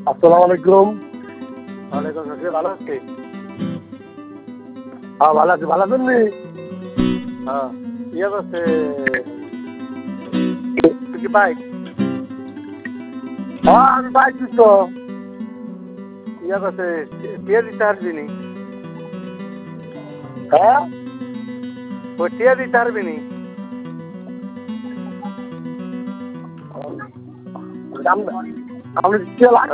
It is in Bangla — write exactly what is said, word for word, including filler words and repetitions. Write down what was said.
আসসালামু আলাইকুম। ওয়ালাইকুম আসসালাম, ভালো আছি। হ্যাঁ ভালো আছি, ভালো আছেন নি? হ্যাঁ, ইয়ে করছে তুই কি বাইক হ্যাঁ আমি পাইছি তো। ইয়ে করছে টিয়া দিতে পারবি নি? হ্যাঁ ওই টিয়া দিতে পারবি নি? আপনি কি